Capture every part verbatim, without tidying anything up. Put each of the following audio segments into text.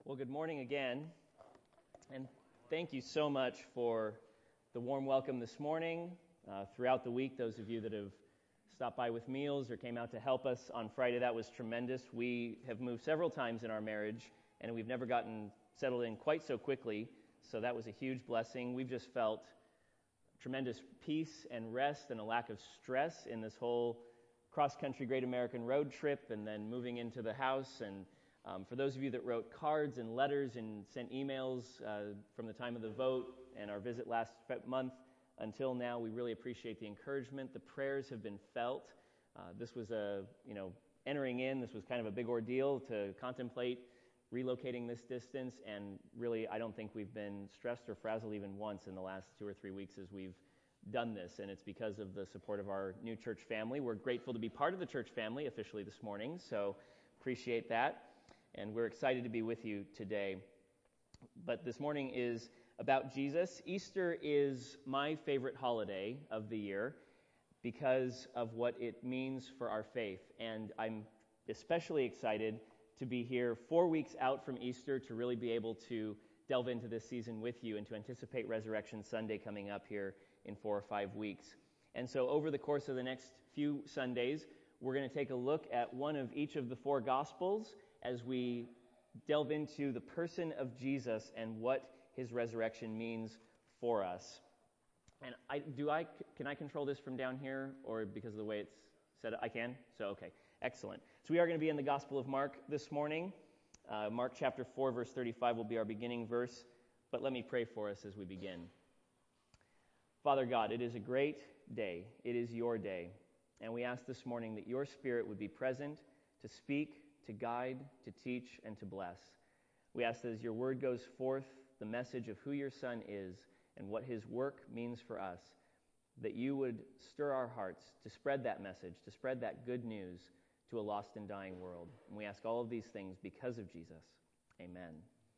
Well, good morning again, and thank you so much for the warm welcome this morning. Uh, throughout the week, those of you that have stopped by with meals or came out to help us on Friday, that was tremendous. We have moved several times in our marriage, and we've never gotten settled in quite so quickly, so that was a huge blessing. We've just felt tremendous peace and rest and a lack of stress in this whole cross-country Great American road trip and then moving into the house. And um, for those of you that wrote cards and letters and sent emails uh, from the time of the vote and our visit last month until now, we really appreciate the encouragement. The prayers have been felt. Uh, this was a, you know, entering in, this was kind of a big ordeal to contemplate relocating this distance, and really I don't think we've been stressed or frazzled even once in the last two or three weeks as we've done this, and it's because of the support of our new church family. We're grateful to be part of the church family officially this morning, so appreciate that, and we're excited to be with you today. But this morning is about Jesus. Easter is my favorite holiday of the year because of what it means for our faith, and I'm especially excited to be here four weeks out from Easter to really be able to delve into this season with you and to anticipate Resurrection Sunday coming up here in four or five weeks. And so over the course of the next few Sundays, we're going to take a look at one of each of the four Gospels as we delve into the person of Jesus and what his resurrection means for us. And I do I can I control this from down here, or because of the way it's set up? I can? So, okay. Excellent. So we are going to be in the Gospel of Mark this morning. Uh, Mark chapter four, verse thirty-five will be our beginning verse. But let me pray for us as we begin. Father God, it is a great day. It is your day. And we ask this morning that your Spirit would be present to speak, to guide, to teach, and to bless. We ask that as your word goes forth, the message of who your Son is and what his work means for us, that you would stir our hearts to spread that message, to spread that good news to a lost and dying world. And we ask all of these things because of Jesus. Amen.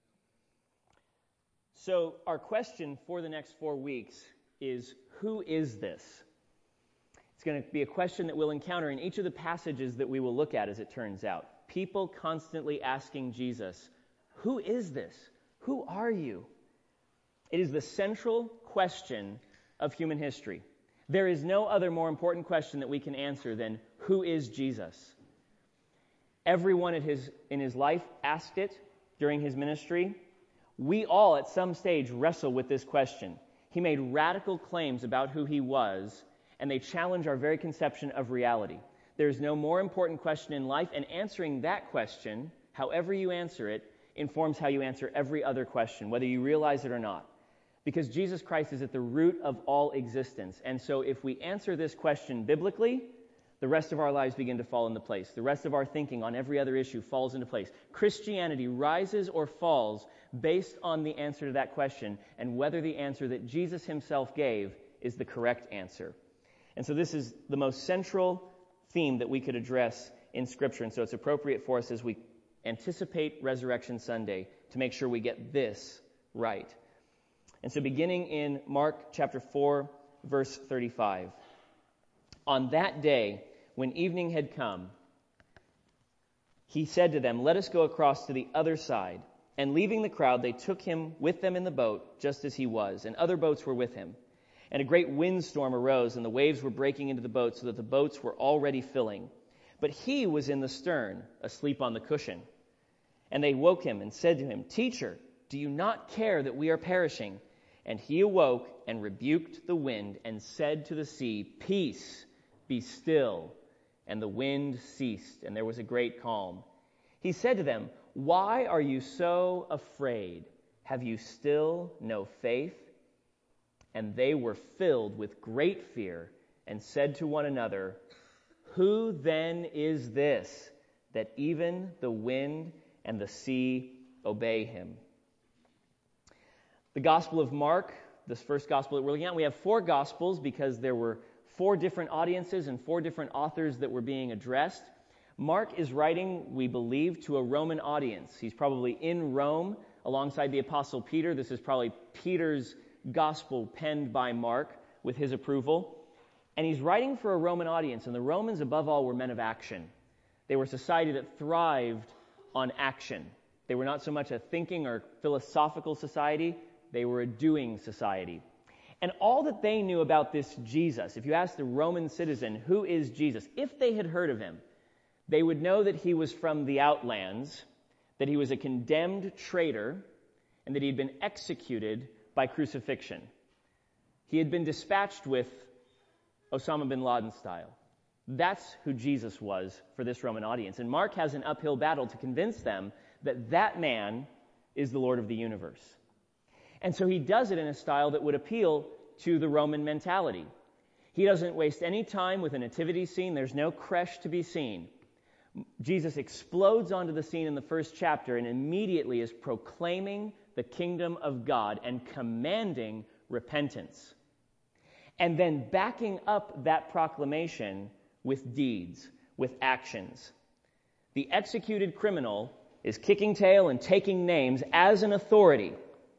So our question for the next four weeks is, who is this? It's going to be a question that we'll encounter in each of the passages that we will look at, as it turns out. People constantly asking Jesus, who is this? Who are you? It is the central question of human history. There is no other more important question that we can answer than, who is Jesus? Everyone at his, in his life asked it during his ministry. We all at some stage wrestle with this question. He made radical claims about who he was, and they challenge our very conception of reality. There's no more important question in life, and answering that question, however you answer it, informs how you answer every other question, whether you realize it or not. Because Jesus Christ is at the root of all existence. And so if we answer this question biblically, the rest of our lives begin to fall into place. The rest of our thinking on every other issue falls into place. Christianity rises or falls based on the answer to that question and whether the answer that Jesus himself gave is the correct answer. And so this is the most central theme that we could address in Scripture. And so it's appropriate for us as we anticipate Resurrection Sunday to make sure we get this right. And so beginning in Mark chapter four, verse thirty-five. On that day, when evening had come, he said to them, "Let us go across to the other side." And leaving the crowd, they took him with them in the boat, just as he was, and other boats were with him. And a great windstorm arose, and the waves were breaking into the boat, so that the boats were already filling. But he was in the stern, asleep on the cushion. And they woke him and said to him, "Teacher, do you not care that we are perishing?" And he awoke and rebuked the wind and said to the sea, "Peace, be still." And the wind ceased, and there was a great calm. He said to them, "Why are you so afraid? Have you still no faith?" And they were filled with great fear and said to one another, "Who then is this, that even the wind and the sea obey him?" The Gospel of Mark, this first Gospel that we're looking at, we have four Gospels because there were four different audiences and four different authors that were being addressed. Mark is writing, we believe, to a Roman audience. He's probably in Rome alongside the Apostle Peter. This is probably Peter's Gospel penned by Mark with his approval. And he's writing for a Roman audience, and the Romans, above all, were men of action. They were a society that thrived on action. They were not so much a thinking or philosophical society, they were a doing society. And all that they knew about this Jesus, if you asked the Roman citizen, who is Jesus, if they had heard of him, they would know that he was from the outlands, that he was a condemned traitor, and that he had been executed by crucifixion. He had been dispatched with Osama bin Laden style. That's who Jesus was for this Roman audience. And Mark has an uphill battle to convince them that that man is the Lord of the universe. And so he does it in a style that would appeal to the Roman mentality. He doesn't waste any time with a nativity scene. There's no creche to be seen. Jesus explodes onto the scene in the first chapter and immediately is proclaiming the kingdom of God and commanding repentance. And then backing up that proclamation with deeds, with actions. The executed criminal is kicking tail and taking names as an authority.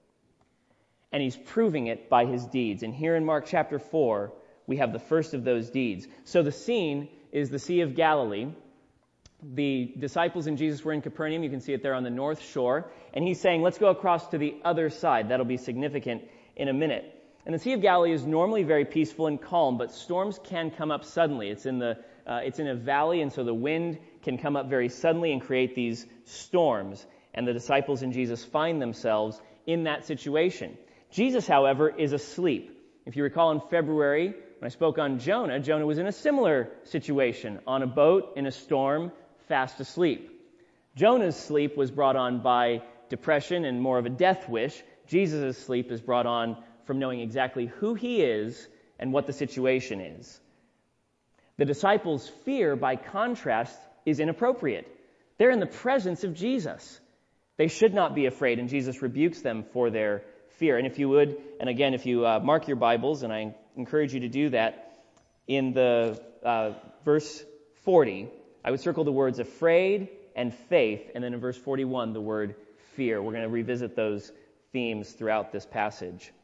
And he's proving it by his deeds. And here in Mark chapter four, we have the first of those deeds. So the scene is the Sea of Galilee. The disciples and Jesus were in Capernaum. You can see it there on the north shore. And he's saying, let's go across to the other side. That'll be significant in a minute. And the Sea of Galilee is normally very peaceful and calm, but storms can come up suddenly. It's in the uh, it's in a valley, and so the wind can come up very suddenly and create these storms. And the disciples and Jesus find themselves in that situation. Jesus, however, is asleep. If you recall in February, when I spoke on Jonah, Jonah was in a similar situation, on a boat, in a storm, fast asleep. Jonah's sleep was brought on by depression and more of a death wish. Jesus' sleep is brought on from knowing exactly who he is and what the situation is. The disciples' fear, by contrast, is inappropriate. They're in the presence of Jesus. They should not be afraid, and Jesus rebukes them for their fear. And if you would, and again, if you uh, mark your Bibles, and I encourage you to do that, in the uh, verse forty, I would circle the words afraid and faith, and then in verse forty-one, the word fear. We're going to revisit those themes throughout this passage.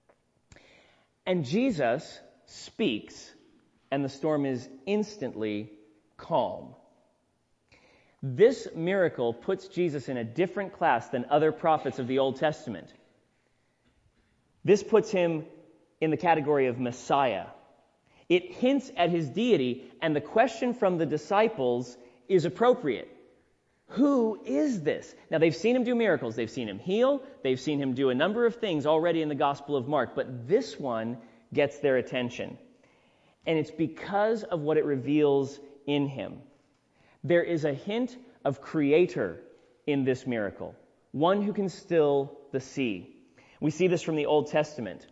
And Jesus speaks, and the storm is instantly calm. This miracle puts Jesus in a different class than other prophets of the Old Testament. This puts him in the category of Messiah. It hints at his deity, and the question from the disciples is appropriate. Who is this? Now, they've seen him do miracles. They've seen him heal. They've seen him do a number of things already in the Gospel of Mark, but this one gets their attention. And it's because of what it reveals in him. There is a hint of creator in this miracle, one who can still the sea. We see this from the Old Testament.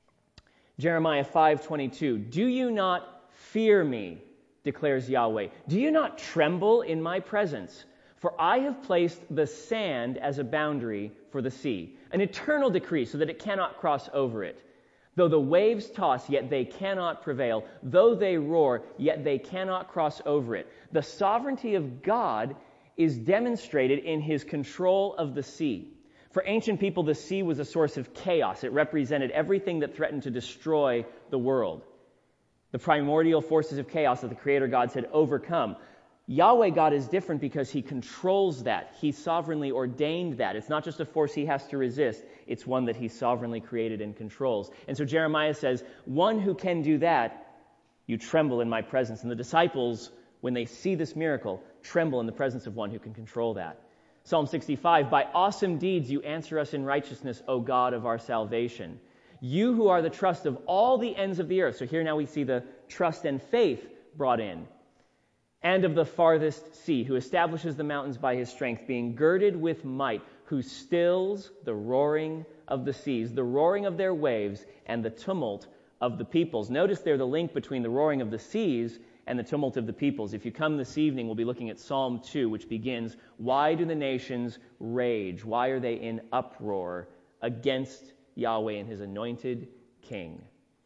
Jeremiah five twenty-two, "Do you not fear me, declares Yahweh? Do you not tremble in my presence? For I have placed the sand as a boundary for the sea, an eternal decree so that it cannot cross over it. Though the waves toss, yet they cannot prevail. Though they roar, yet they cannot cross over it." The sovereignty of God is demonstrated in his control of the sea. For ancient people, the sea was a source of chaos. It represented everything that threatened to destroy the world. The primordial forces of chaos that the Creator gods had overcome. Yahweh God is different because he controls that. He sovereignly ordained that. It's not just a force he has to resist. It's one that he sovereignly created and controls. And so Jeremiah says, one who can do that, you tremble in my presence. And the disciples, when they see this miracle, tremble in the presence of one who can control that. Psalm sixty-five, "By awesome deeds you answer us in righteousness, O God of our salvation. You who are the trust of all the ends of the earth." So here now we see the trust and faith brought in. "And of the farthest sea, who establishes the mountains by his strength, being girded with might, who stills the roaring of the seas, the roaring of their waves, and the tumult of the peoples." Notice there the link between the roaring of the seas and the tumult of the peoples. If you come this evening, we'll be looking at Psalm two, which begins, "Why do the nations rage? Why are they in uproar against Yahweh and his anointed king?"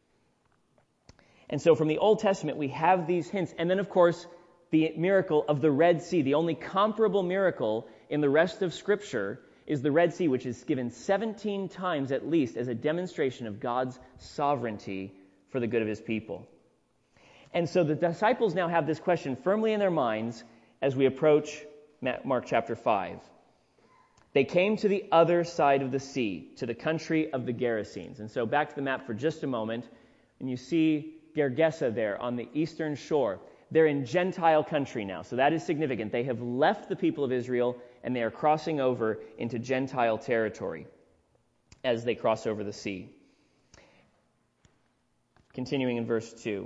And so from the Old Testament, we have these hints. And then, of course, the miracle of the Red Sea. The only comparable miracle in the rest of Scripture is the Red Sea, which is given seventeen times at least as a demonstration of God's sovereignty for the good of his people. And so the disciples now have this question firmly in their minds as we approach Mark chapter five. They came to the other side of the sea, to the country of the Gerasenes. And so back to the map for just a moment, and you see Gergesa there on the eastern shore. They're in Gentile country now, so that is significant. They have left the people of Israel, and they are crossing over into Gentile territory as they cross over the sea. Continuing in verse two.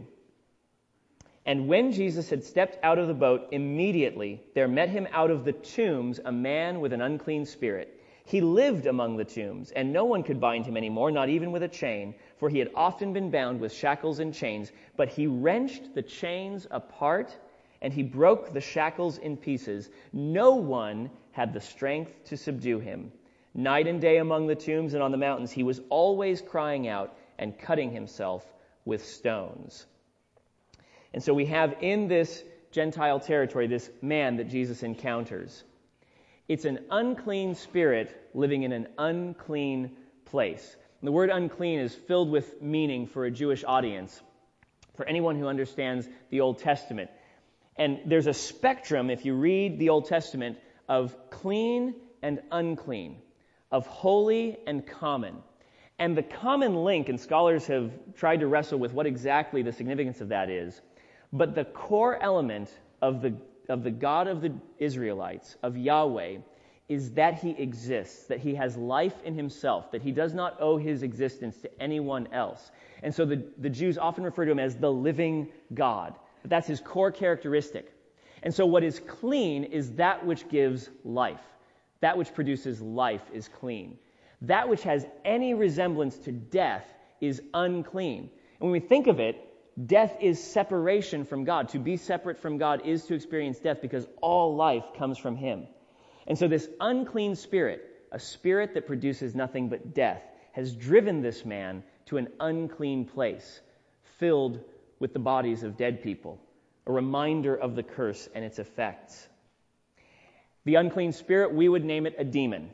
And when Jesus had stepped out of the boat, immediately there met him out of the tombs a man with an unclean spirit. He lived among the tombs, and no one could bind him anymore, not even with a chain, for he had often been bound with shackles and chains. But he wrenched the chains apart, and he broke the shackles in pieces. No one had the strength to subdue him. Night and day among the tombs and on the mountains, he was always crying out and cutting himself with stones. And so we have in this Gentile territory this man that Jesus encounters. It's an unclean spirit living in an unclean place. And the word unclean is filled with meaning for a Jewish audience, for anyone who understands the Old Testament. And there's a spectrum, if you read the Old Testament, of clean and unclean, of holy and common. And the common link, and scholars have tried to wrestle with what exactly the significance of that is, but the core element of the of the God of the Israelites, of Yahweh, is that he exists, that he has life in himself, that he does not owe his existence to anyone else. And so the, the Jews often refer to him as the living God. That's his core characteristic. And so what is clean is that which gives life. That which produces life is clean. That which has any resemblance to death is unclean. And when we think of it, death is separation from God. To be separate from God is to experience death because all life comes from him. And so this unclean spirit, a spirit that produces nothing but death, has driven this man to an unclean place filled with the bodies of dead people, a reminder of the curse and its effects. The unclean spirit, we would name it a demon.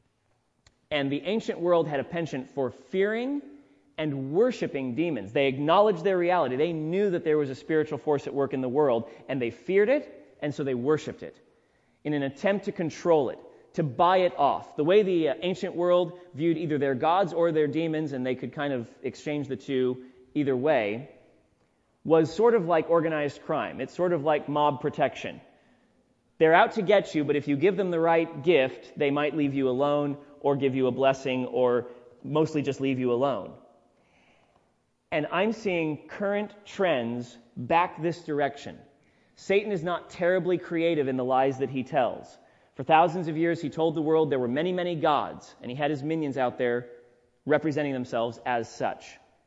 And the ancient world had a penchant for fearing and worshiping demons. They acknowledged their reality. They knew that there was a spiritual force at work in the world, and they feared it, and so they worshipped it in an attempt to control it, to buy it off. The way the uh, ancient world viewed either their gods or their demons, and they could kind of exchange the two either way, was sort of like organized crime. It's sort of like mob protection. They're out to get you, but if you give them the right gift, they might leave you alone or give you a blessing or mostly just leave you alone. And I'm seeing current trends back this direction. Satan is not terribly creative in the lies that he tells. For thousands of years, he told the world there were many, many gods, and he had his minions out there representing themselves as such.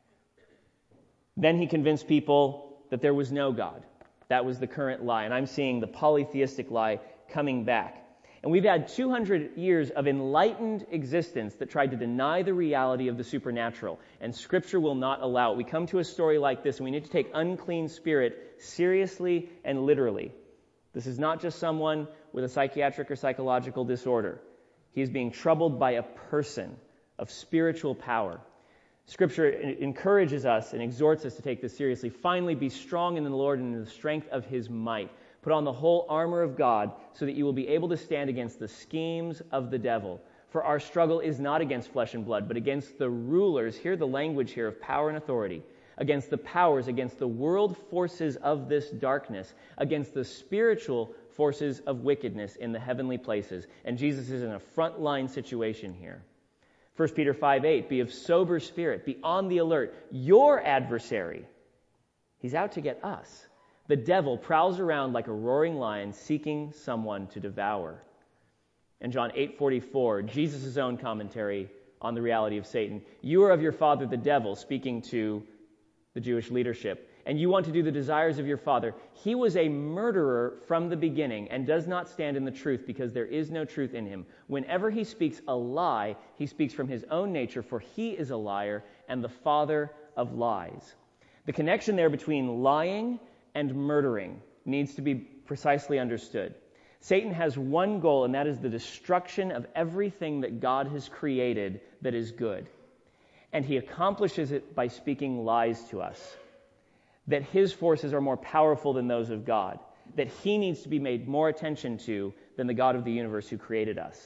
Then he convinced people that there was no God. That was the current lie, and I'm seeing the polytheistic lie coming back. And we've had two hundred years of enlightened existence that tried to deny the reality of the supernatural, and Scripture will not allow it. We come to a story like this, and we need to take unclean spirit seriously and literally. This is not just someone with a psychiatric or psychological disorder. He is being troubled by a person of spiritual power. Scripture encourages us and exhorts us to take this seriously. Finally, be strong in the Lord and in the strength of his might. Put on the whole armor of God so that you will be able to stand against the schemes of the devil. For our struggle is not against flesh and blood, but against the rulers, hear the language here of power and authority, against the powers, against the world forces of this darkness, against the spiritual forces of wickedness in the heavenly places. And Jesus is in a frontline situation here. First Peter five eight, be of sober spirit, be on the alert. Your adversary, he's out to get us. The devil prowls around like a roaring lion seeking someone to devour. And John eight forty-four, Jesus' own commentary on the reality of Satan. You are of your father the devil, speaking to the Jewish leadership, and you want to do the desires of your father. He was a murderer from the beginning and does not stand in the truth because there is no truth in him. Whenever he speaks a lie, he speaks from his own nature, for he is a liar and the father of lies. The connection there between lying and murdering needs to be precisely understood. Satan has one goal, and that is the destruction of everything that God has created that is good. And he accomplishes it by speaking lies to us. That his forces are more powerful than those of God. That he needs to be made more attention to than the God of the universe who created us.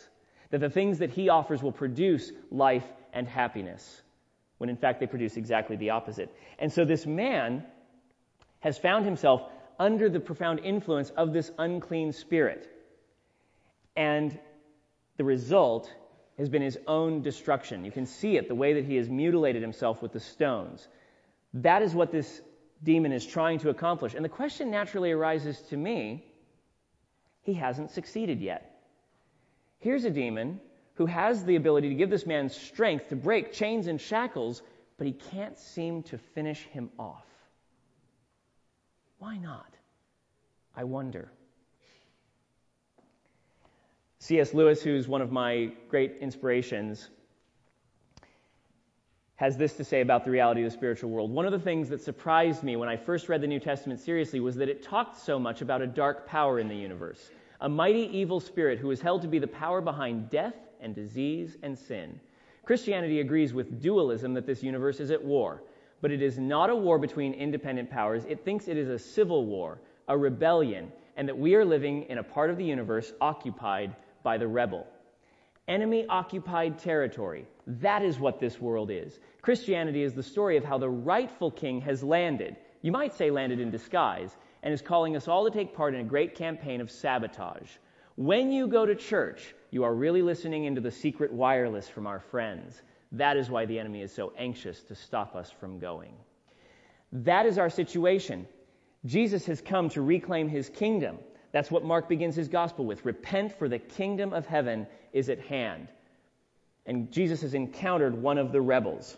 that the things that he offers will produce life and happiness, when in fact they produce exactly the opposite. And so this man has found himself under the profound influence of this unclean spirit. And the result has been his own destruction. You can see it, the way that he has mutilated himself with the stones. That is what this demon is trying to accomplish. And the question naturally arises to me, he hasn't succeeded yet. Here's a demon who has the ability to give this man strength to break chains and shackles, but he can't seem to finish him off. Why not? I wonder. C S Lewis, who's one of my great inspirations, has this to say about the reality of the spiritual world. One of the things that surprised me when I first read the New Testament seriously was that it talked so much about a dark power in the universe, a mighty evil spirit who is held to be the power behind death and disease and sin. Christianity agrees with dualism that this universe is at war, but it is not a war between independent powers. It thinks it is a civil war, a rebellion, and that we are living in a part of the universe occupied by the rebel. Enemy-occupied territory. That is what this world is. Christianity is the story of how the rightful king has landed, you might say landed in disguise, and is calling us all to take part in a great campaign of sabotage. When you go to church, you are really listening into the secret wireless from our friends. That is why the enemy is so anxious to stop us from going. That is our situation. Jesus has come to reclaim his kingdom. That's what Mark begins his gospel with. Repent, for the kingdom of heaven is at hand. And Jesus has encountered one of the rebels.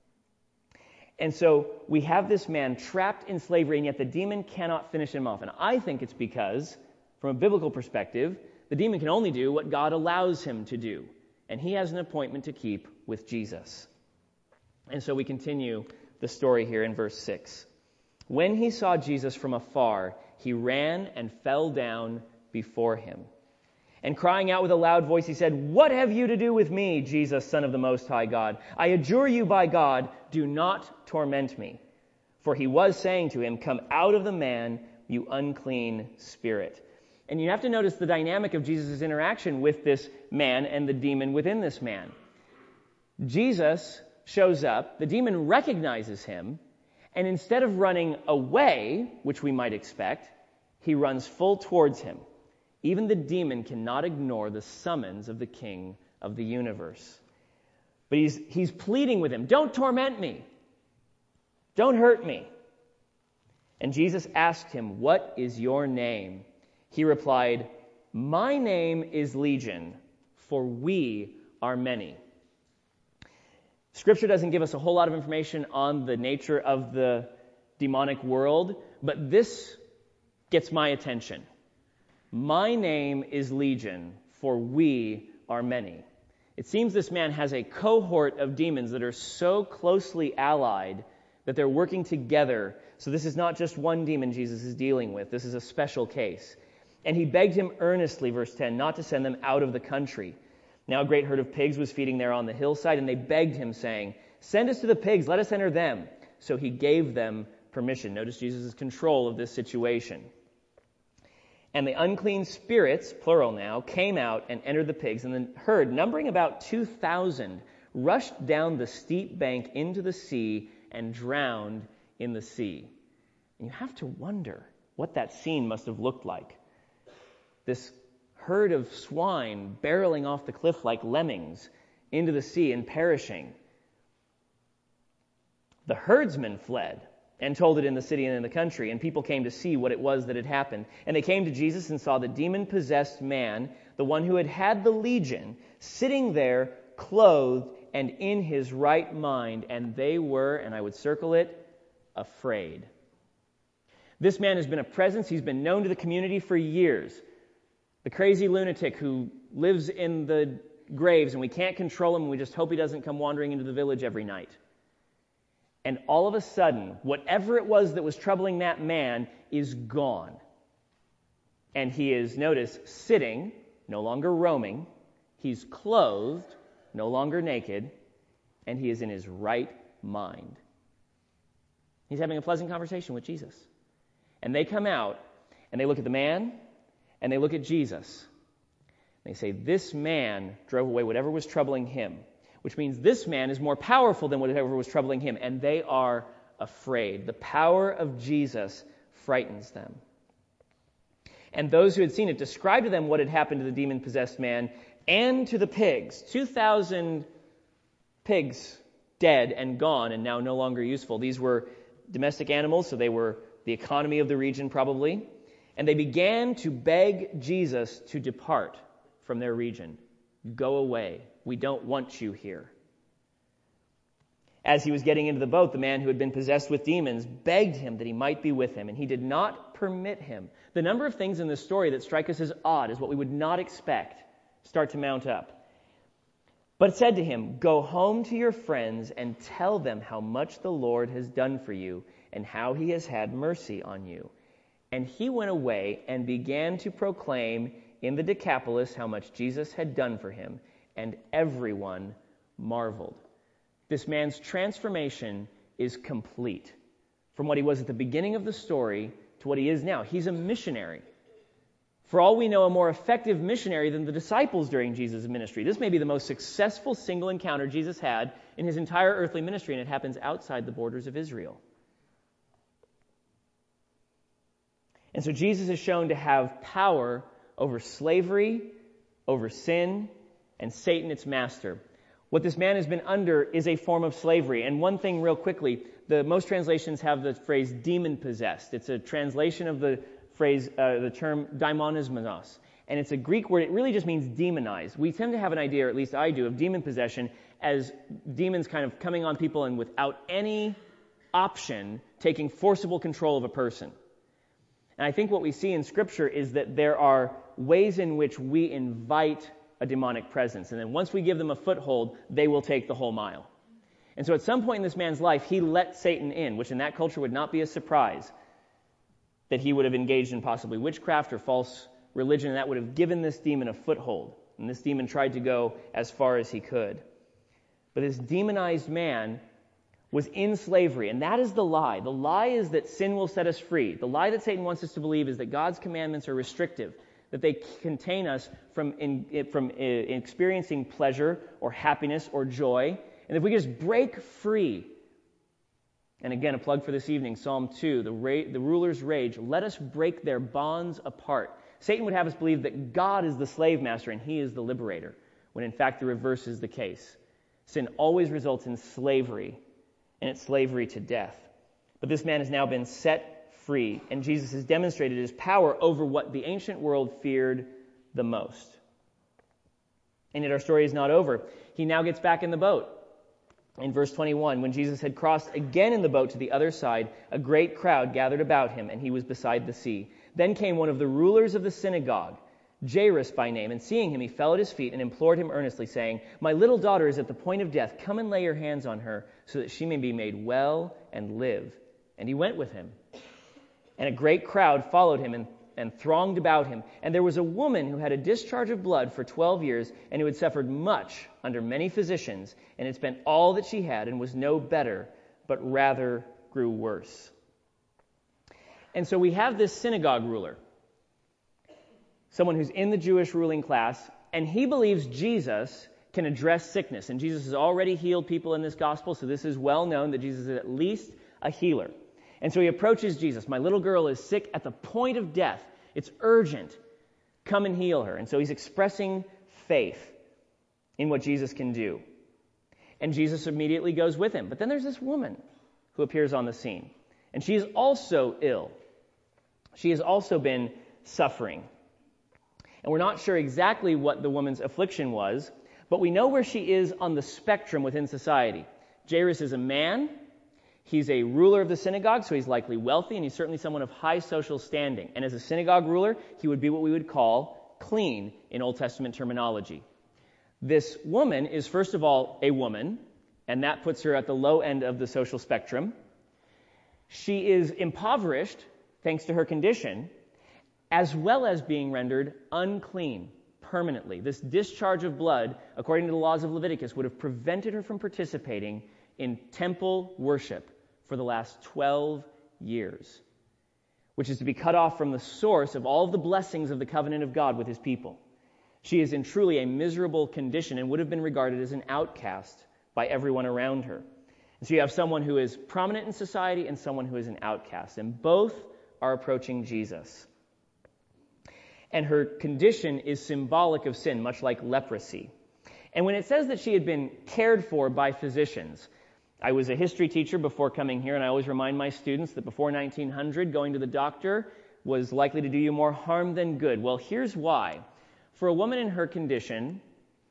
And so we have this man trapped in slavery, and yet the demon cannot finish him off. And I think it's because, from a biblical perspective, the demon can only do what God allows him to do. And he has an appointment to keep with Jesus. And so we continue the story here in verse six. When he saw Jesus from afar, he ran and fell down before him. And crying out with a loud voice, he said, "What have you to do with me, Jesus, Son of the Most High God? I adjure you by God, do not torment me." For he was saying to him, "Come out of the man, you unclean spirit." And you have to notice the dynamic of Jesus' interaction with this man and the demon within this man. Jesus shows up, the demon recognizes him, and instead of running away, which we might expect, he runs full towards him. Even the demon cannot ignore the summons of the King of the universe. But he's, he's pleading with him, "Don't torment me. Don't hurt me." And Jesus asked him, "What is your name?" He replied, "My name is Legion, for we are many." Scripture doesn't give us a whole lot of information on the nature of the demonic world, but this gets my attention. My name is Legion, for we are many. It seems this man has a cohort of demons that are so closely allied that they're working together. So this is not just one demon Jesus is dealing with. This is a special case. And he begged him earnestly, verse ten, not to send them out of the country. Now a great herd of pigs was feeding there on the hillside, and they begged him, saying, "Send us to the pigs, let us enter them." So he gave them permission. Notice Jesus' control of this situation. And the unclean spirits, plural now, came out and entered the pigs, and the herd, numbering about two thousand, rushed down the steep bank into the sea and drowned in the sea. And you have to wonder what that scene must have looked like. This herd of swine barreling off the cliff like lemmings into the sea and perishing. The herdsmen fled and told it in the city and in the country, and people came to see what it was that had happened. And they came to Jesus and saw the demon-possessed man, the one who had had the legion, sitting there, clothed and in his right mind, and they were, and I would circle it, afraid. This man has been a presence. He's been known to the community for years. The crazy lunatic who lives in the graves, and we can't control him, and we just hope he doesn't come wandering into the village every night. And all of a sudden, whatever it was that was troubling that man is gone. And he is, notice, sitting, no longer roaming. He's clothed, no longer naked, and he is in his right mind. He's having a pleasant conversation with Jesus. And they come out, and they look at the man, and they look at Jesus. They say, this man drove away whatever was troubling him, which means this man is more powerful than whatever was troubling him, and they are afraid. The power of Jesus frightens them. And those who had seen it described to them what had happened to the demon-possessed man and to the pigs. two thousand pigs dead and gone and now no longer useful. These were domestic animals, so they were the economy of the region probably. And they began to beg Jesus to depart from their region. Go away. We don't want you here. As he was getting into the boat, the man who had been possessed with demons begged him that he might be with him, and he did not permit him. The number of things in this story that strike us as odd, as what we would not expect, start to mount up. But said to him, go home to your friends and tell them how much the Lord has done for you and how he has had mercy on you. And he went away and began to proclaim in the Decapolis how much Jesus had done for him, and everyone marveled. This man's transformation is complete. From what he was at the beginning of the story to what he is now. He's a missionary. For all we know, a more effective missionary than the disciples during Jesus' ministry. This may be the most successful single encounter Jesus had in his entire earthly ministry, and it happens outside the borders of Israel. And so Jesus is shown to have power over slavery, over sin, and Satan, its master. What this man has been under is a form of slavery. And one thing real quickly, the most translations have the phrase demon-possessed. It's a translation of the phrase, uh, the term daimonismos. And it's a Greek word. It really just means demonized. We tend to have an idea, or at least I do, of demon possession as demons kind of coming on people and without any option taking forcible control of a person. And I think what we see in Scripture is that there are ways in which we invite a demonic presence. And then once we give them a foothold, they will take the whole mile. And so at some point in this man's life, he let Satan in, which in that culture would not be a surprise that he would have engaged in possibly witchcraft or false religion, and that would have given this demon a foothold. And this demon tried to go as far as he could. But this demonized man was in slavery, and that is the lie. The lie is that sin will set us free. The lie that Satan wants us to believe is that God's commandments are restrictive, that they contain us from in, from uh, experiencing pleasure or happiness or joy. And if we just break free, and again, a plug for this evening, Psalm two, the, ra- the ruler's rage, let us break their bonds apart. Satan would have us believe that God is the slave master and he is the liberator, when in fact the reverse is the case. Sin always results in slavery, and it's slavery to death. But this man has now been set free, and Jesus has demonstrated his power over what the ancient world feared the most. And yet our story is not over. He now gets back in the boat. In verse twenty-one, when Jesus had crossed again in the boat to the other side, a great crowd gathered about him, and he was beside the sea. Then came one of the rulers of the synagogue, Jairus by name, and seeing him, he fell at his feet and implored him earnestly, saying, my little daughter is at the point of death. Come and lay your hands on her, so that she may be made well and live. And he went with him. And a great crowd followed him and, and thronged about him. And there was a woman who had a discharge of blood for twelve years, and who had suffered much under many physicians, and had spent all that she had, and was no better, but rather grew worse. And so we have this synagogue ruler, someone who's in the Jewish ruling class, and he believes Jesus can address sickness. And Jesus has already healed people in this gospel, so this is well known that Jesus is at least a healer. And so he approaches Jesus. My little girl is sick at the point of death. It's urgent. Come and heal her. And so he's expressing faith in what Jesus can do. And Jesus immediately goes with him. But then there's this woman who appears on the scene. And she is also ill. She has also been suffering. And we're not sure exactly what the woman's affliction was, but we know where she is on the spectrum within society. Jairus is a man. He's a ruler of the synagogue, so he's likely wealthy, and he's certainly someone of high social standing. And as a synagogue ruler, he would be what we would call clean in Old Testament terminology. This woman is, first of all, a woman, and that puts her at the low end of the social spectrum. She is impoverished, thanks to her condition, as well as being rendered unclean permanently. This discharge of blood, according to the laws of Leviticus, would have prevented her from participating in temple worship for the last twelve years, which is to be cut off from the source of all of the blessings of the covenant of God with his people. She is in truly a miserable condition and would have been regarded as an outcast by everyone around her. And so you have someone who is prominent in society and someone who is an outcast, and both are approaching Jesus. And her condition is symbolic of sin, much like leprosy. And when it says that she had been cared for by physicians, I was a history teacher before coming here, and I always remind my students that before nineteen hundred, going to the doctor was likely to do you more harm than good. Well, here's why. For a woman in her condition,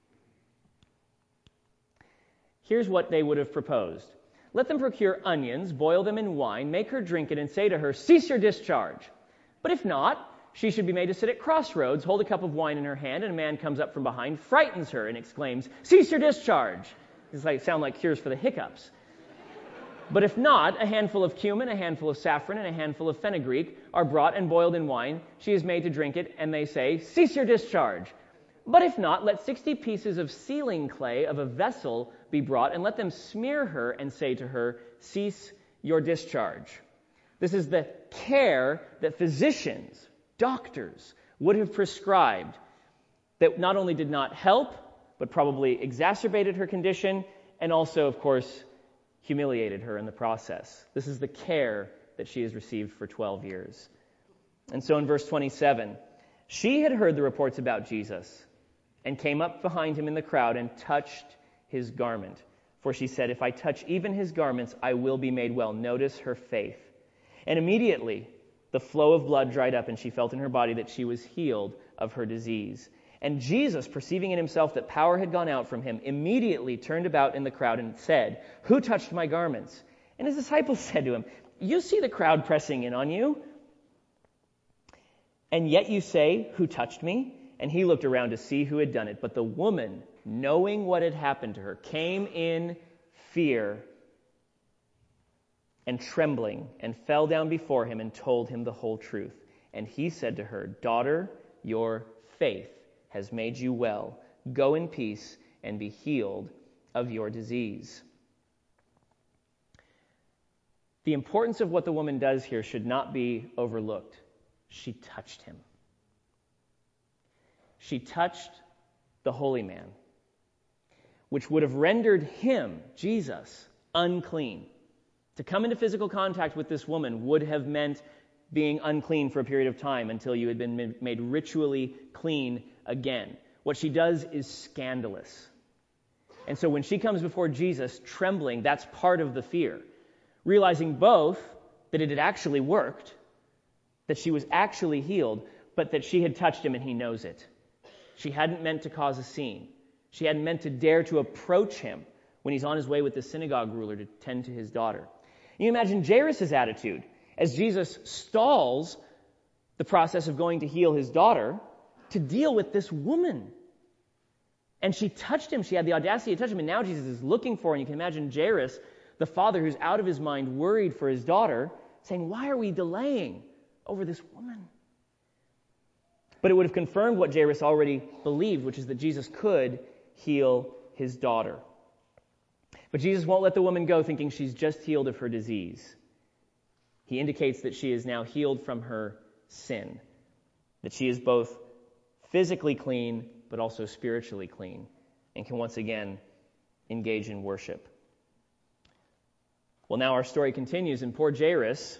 here's what they would have proposed. Let them procure onions, boil them in wine, make her drink it, and say to her, cease your discharge. But if not, she should be made to sit at crossroads, hold a cup of wine in her hand, and a man comes up from behind, frightens her, and exclaims, cease your discharge. These like, sound like cures for the hiccups. But if not, a handful of cumin, a handful of saffron, and a handful of fenugreek are brought and boiled in wine. She is made to drink it, and they say, cease your discharge. But if not, let sixty pieces of sealing clay of a vessel be brought, and let them smear her and say to her, cease your discharge. This is the care that physicians, doctors, would have prescribed that not only did not help, but probably exacerbated her condition, and also, of course, humiliated her in the process. This is the care that she has received for twelve years. And so in verse twenty-seven, she had heard the reports about Jesus and came up behind him in the crowd and touched his garment. For she said, if I touch even his garments, I will be made well. Notice her faith. And immediately the flow of blood dried up, and she felt in her body that she was healed of her disease. And Jesus, perceiving in himself that power had gone out from him, immediately turned about in the crowd and said, who touched my garments? And his disciples said to him, you see the crowd pressing in on you, and yet you say, who touched me? And he looked around to see who had done it. But the woman, knowing what had happened to her, came in fear and trembling, and fell down before him and told him the whole truth. And he said to her, daughter, your faith has made you well. Go in peace and be healed of your disease. The importance of what the woman does here should not be overlooked. She touched him. She touched the holy man, which would have rendered him, Jesus, unclean. To come into physical contact with this woman would have meant being unclean for a period of time until you had been made ritually clean again. What she does is scandalous. And so when she comes before Jesus trembling, that's part of the fear. Realizing both that it had actually worked, that she was actually healed, but that she had touched him and he knows it. She hadn't meant to cause a scene. She hadn't meant to dare to approach him when he's on his way with the synagogue ruler to tend to his daughter. You imagine Jairus' attitude as Jesus stalls the process of going to heal his daughter to deal with this woman. And she touched him. She had the audacity to touch him. And now Jesus is looking for her. And you can imagine Jairus, the father who's out of his mind, worried for his daughter, saying, why are we delaying over this woman? But it would have confirmed what Jairus already believed, which is that Jesus could heal his daughter. But Jesus won't let the woman go thinking she's just healed of her disease. He indicates that she is now healed from her sin, that she is both physically clean but also spiritually clean and can once again engage in worship. Well, now our story continues, and poor Jairus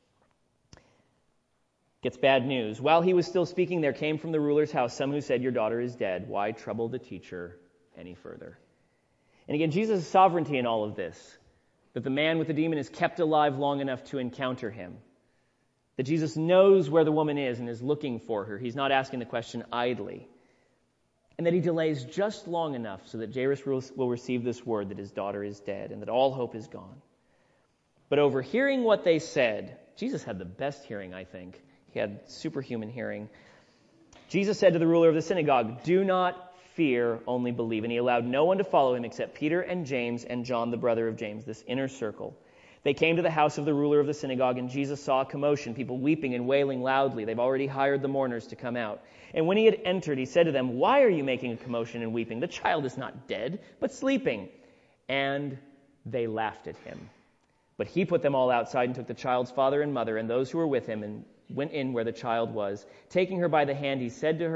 gets bad news. While he was still speaking, there came from the ruler's house some who said, your daughter is dead. Why trouble the teacher any further? And again, Jesus' sovereignty in all of this, that the man with the demon is kept alive long enough to encounter him, that Jesus knows where the woman is and is looking for her. He's not asking the question idly. And that he delays just long enough so that Jairus will receive this word that his daughter is dead and that all hope is gone. But overhearing what they said, Jesus had the best hearing, I think. He had superhuman hearing. Jesus said to the ruler of the synagogue, do not fear, only believe. And he allowed no one to follow him except Peter and James and John, the brother of James, this inner circle. They came to the house of the ruler of the synagogue, and Jesus saw a commotion, people weeping and wailing loudly. They've already hired the mourners to come out. And when he had entered, he said to them, why are you making a commotion and weeping? The child is not dead, but sleeping. And they laughed at him. But he put them all outside and took the child's father and mother and those who were with him and went in where the child was. Taking her by the hand, he said to her,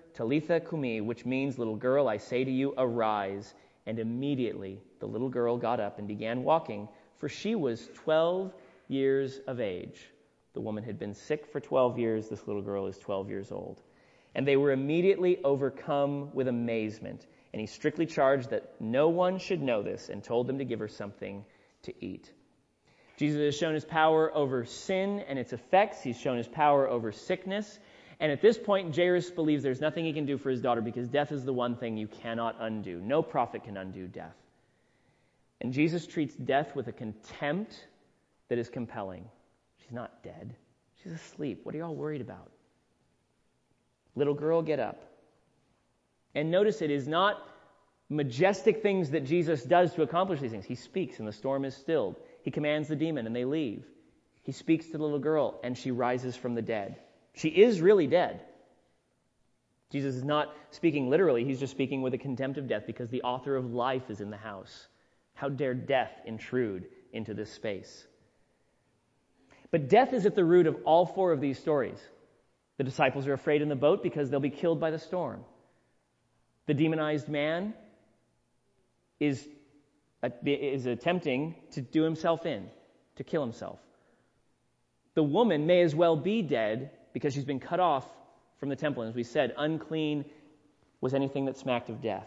Talitha Kumi, which means, little girl, I say to you, arise. And immediately the little girl got up and began walking, for she was twelve years of age. The woman had been sick for twelve years. This little girl is twelve years old. And they were immediately overcome with amazement. And he strictly charged that no one should know this, and told them to give her something to eat. Jesus has shown his power over sin and its effects. He's shown his power over sickness. And at this point, Jairus believes there's nothing he can do for his daughter, because death is the one thing you cannot undo. No prophet can undo death. And Jesus treats death with a contempt that is compelling. She's not dead. She's asleep. What are you all worried about? Little girl, get up. And notice it is not majestic things that Jesus does to accomplish these things. He speaks and the storm is stilled. He commands the demon and they leave. He speaks to the little girl and she rises from the dead. She is really dead. Jesus is not speaking literally. He's just speaking with a contempt of death, because the author of life is in the house. How dare death intrude into this space? But death is at the root of all four of these stories. The disciples are afraid in the boat because they'll be killed by the storm. The demonized man is, is attempting to do himself in, to kill himself. The woman may as well be dead because she's been cut off from the temple. And as we said, unclean was anything that smacked of death.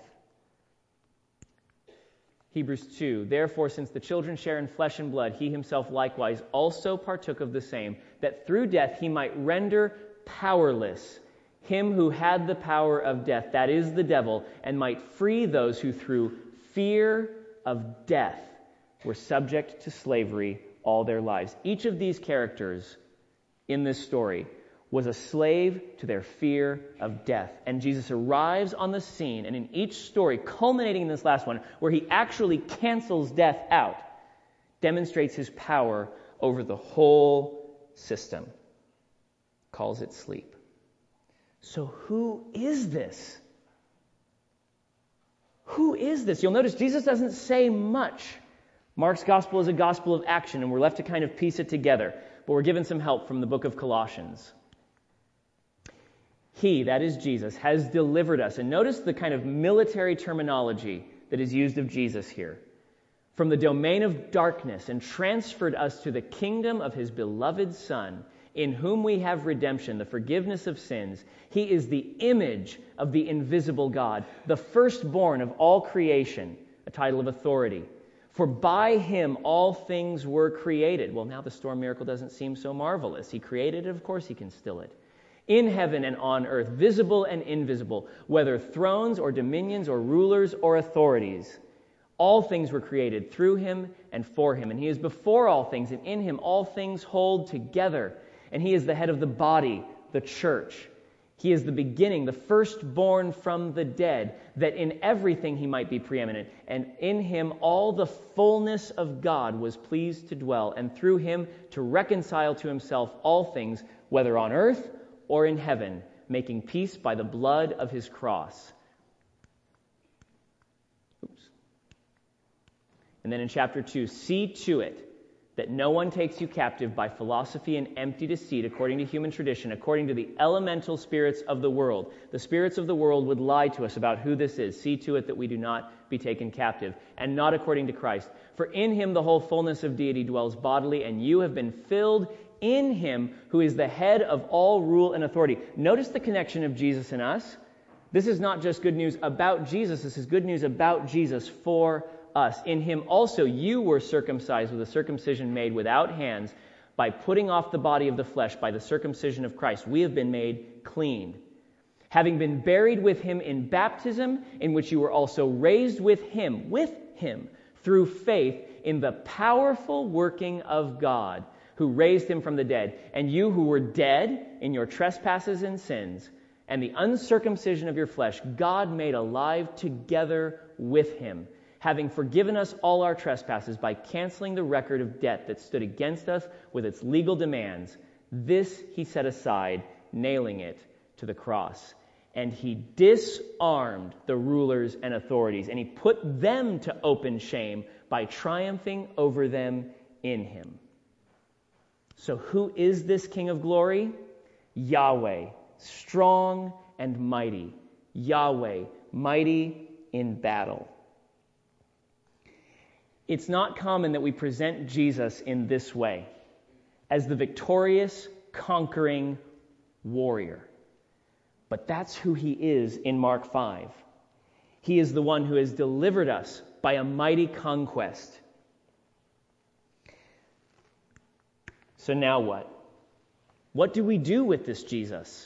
Hebrews two, therefore, since the children share in flesh and blood, he himself likewise also partook of the same, that through death he might render powerless him who had the power of death, that is the devil, and might free those who through fear of death were subject to slavery all their lives. Each of these characters in this story was a slave to their fear of death. And Jesus arrives on the scene, and in each story, culminating in this last one, where he actually cancels death out, demonstrates his power over the whole system. Calls it sleep. So who is this? Who is this? You'll notice Jesus doesn't say much. Mark's gospel is a gospel of action, and we're left to kind of piece it together. But we're given some help from the book of Colossians. He, that is Jesus, has delivered us. And notice the kind of military terminology that is used of Jesus here. From the domain of darkness, and transferred us to the kingdom of his beloved Son, in whom we have redemption, the forgiveness of sins. He is the image of the invisible God, the firstborn of all creation, a title of authority. For by him all things were created. Well, now the storm miracle doesn't seem so marvelous. He created it, of course he can still it. In heaven and on earth, visible and invisible, whether thrones or dominions or rulers or authorities. All things were created through him and for him. And he is before all things, and in him all things hold together. And he is the head of the body, the church. He is the beginning, the firstborn from the dead, that in everything he might be preeminent. And in him all the fullness of God was pleased to dwell, and through him to reconcile to himself all things, whether on earth or in heaven, making peace by the blood of his cross. Oops. And then in chapter two, see to it that no one takes you captive by philosophy and empty deceit, according to human tradition, according to the elemental spirits of the world. The spirits of the world would lie to us about who this is. See to it that we do not be taken captive, and not according to Christ. For in him the whole fullness of deity dwells bodily, and you have been filled in him who is the head of all rule and authority. Notice the connection of Jesus and us. This is not just good news about Jesus. This is good news about Jesus for us. In him also you were circumcised with a circumcision made without hands, by putting off the body of the flesh by the circumcision of Christ. We have been made clean. Having been buried with him in baptism, in which you were also raised with him, with him, through faith in the powerful working of God, who raised him from the dead. And you who were dead in your trespasses and sins, and the uncircumcision of your flesh, God made alive together with him, having forgiven us all our trespasses by canceling the record of debt that stood against us with its legal demands. This he set aside, nailing it to the cross. And he disarmed the rulers and authorities, and he put them to open shame by triumphing over them in him. So who is this King of glory? Yahweh, strong and mighty. Yahweh, mighty in battle. It's not common that we present Jesus in this way, as the victorious, conquering warrior. But that's who he is in Mark five. He is the one who has delivered us by a mighty conquest. So now what? What do we do with this Jesus?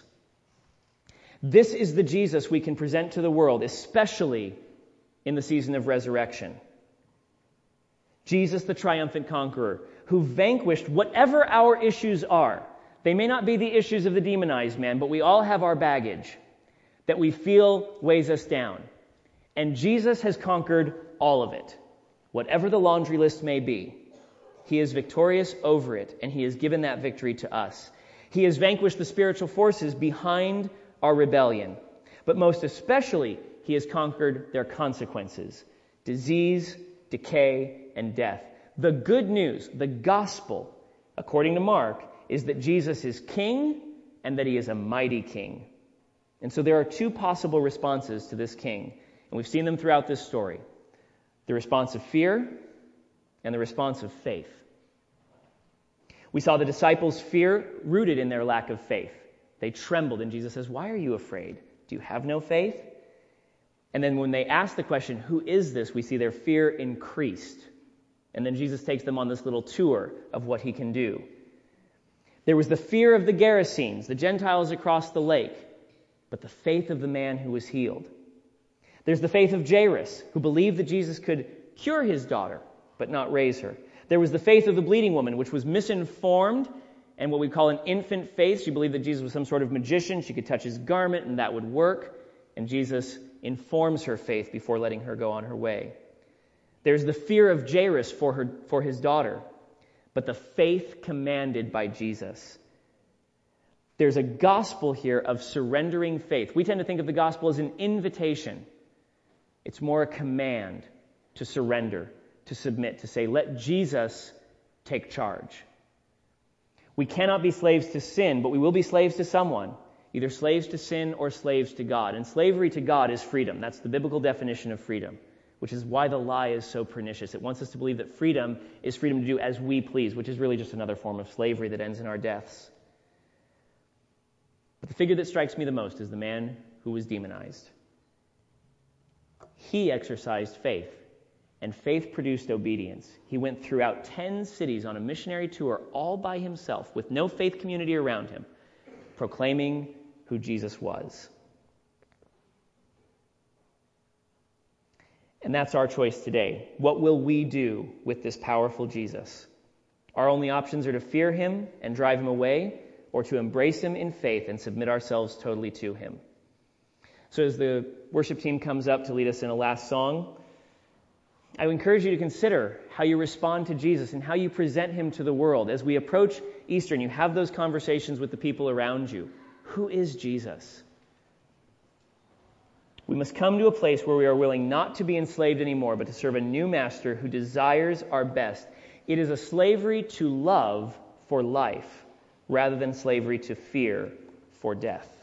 This is the Jesus we can present to the world, especially in the season of resurrection. Jesus, the triumphant conqueror, who vanquished whatever our issues are. They may not be the issues of the demonized man, but we all have our baggage that we feel weighs us down. And Jesus has conquered all of it, whatever the laundry list may be. He is victorious over it, and he has given that victory to us. He has vanquished the spiritual forces behind our rebellion. But most especially, he has conquered their consequences: disease, decay, and death. The good news, the gospel, according to Mark, is that Jesus is king and that he is a mighty king. And so there are two possible responses to this king, and we've seen them throughout this story: the response of fear and the response of faith. We saw the disciples' fear rooted in their lack of faith. They trembled, and Jesus says, "Why are you afraid? Do you have no faith?" And then when they ask the question, "Who is this?" we see their fear increased. And then Jesus takes them on this little tour of what he can do. There was the fear of the Gerasenes, the Gentiles across the lake, but the faith of the man who was healed. There's the faith of Jairus, who believed that Jesus could cure his daughter, but not raise her. There was the faith of the bleeding woman, which was misinformed, and what we call an infant faith. She believed that Jesus was some sort of magician. She could touch his garment, and that would work. And Jesus informs her faith before letting her go on her way. There's the fear of Jairus for her, for his daughter, but the faith commanded by Jesus. There's a gospel here of surrendering faith. We tend to think of the gospel as an invitation. It's more a command to surrender, to submit, to say, let Jesus take charge. We cannot be slaves to sin, but we will be slaves to someone, either slaves to sin or slaves to God. And slavery to God is freedom. That's the biblical definition of freedom, which is why the lie is so pernicious. It wants us to believe that freedom is freedom to do as we please, which is really just another form of slavery that ends in our deaths. But the figure that strikes me the most is the man who was demonized. He exercised faith, and faith produced obedience. He went throughout ten cities on a missionary tour all by himself with no faith community around him, proclaiming who Jesus was. And that's our choice today. What will we do with this powerful Jesus? Our only options are to fear him and drive him away, or to embrace him in faith and submit ourselves totally to him. So as the worship team comes up to lead us in a last song, I would encourage you to consider how you respond to Jesus and how you present him to the world. As we approach Easter and you have those conversations with the people around you, who is Jesus? We must come to a place where we are willing not to be enslaved anymore, but to serve a new master who desires our best. It is a slavery to love for life, rather than slavery to fear for death.